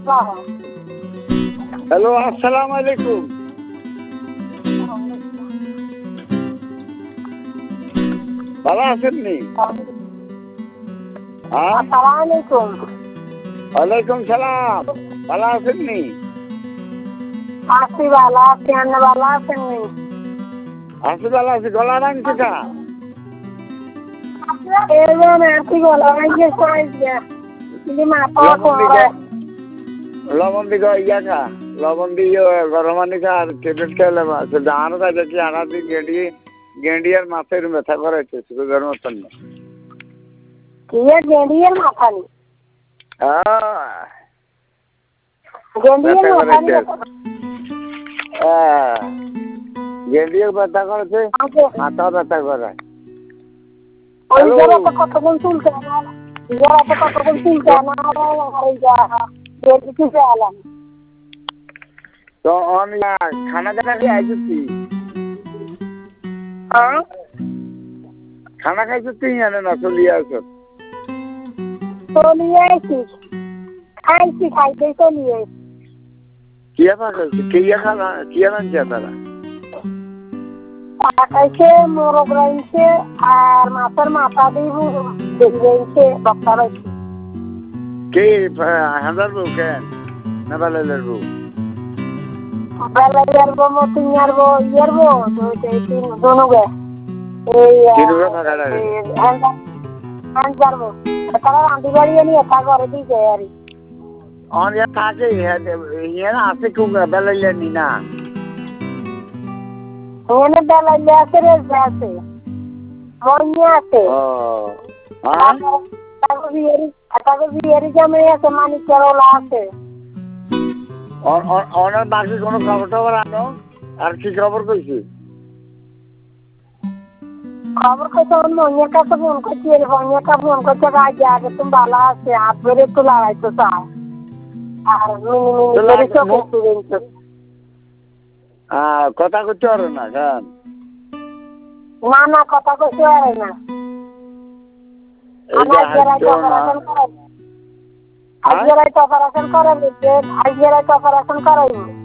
Hello, আসসালামু আলাইকুম। ভালো আছেন নি? ওয়ালাইকুম সালাম। ভালো আছেন নি? আছি ভালো আছি, আপনি ভালো আছেন নি? আছি ভালো আছি। গলা ভাঙছে কা? লবণ দিকে ইয়া খা, লবণ দিয়ে গরম পানি খা আর ট্যাবলেট খেলে জানো তাই দেখি আনা দিন গেঁডি আর মাছের ব্যথা করাইছে সুগার মতন না। গেঁডিয়ার মাথা নি গেঁডিও ব্যথা করেছে, মাথাও ব্যথা করে। কতক্ষণ চুলতে কতক্ষণ চুলতে আলাম তো খানা দানা খেয়ে আইসি, খানা খাইছো তুই জানে না চলিয়ে আছো? চলিয়ে আইছি, খাইছি খাইতে চলিয়ে কিয়া পাকাইছে কিয়া খানা কিয়া আনছে তারা? খাইছে মোরগ রাইছে আর মাছের মাথা দিয়ে ডক্টর আইছে। কে হাজার বউ কেন না বেলাইলের বউ? বেলাইয়ার বউ মতিনার বউ ইয়ার বউ দনুগে আনজার বউ তারা রাঁধি বাড়ি এনে একা ঘরে দিয়ে যায় আর অনেক থাকে আছে খুব বেলাইলের নি না এনে বেলাইলে আছে রেজা আছে মরিয়া আছে বিয়েরি জামাই আছে মানিকের ওলা আছে। অনেক বাকি কোনো খবর টবর আনো আর কি খবর কইছি? খবর কইছে মনিয়ার কাছে ফোন করছি, মনিয়াটা ফোন করছে আগে আগে তুমি ভালো আছে আপনার একটু লড়াইতে চাও আর কথা করতে পারো না গান? না কথা করতে পারে না। আজকে রাইতে অপারেশন করাবো।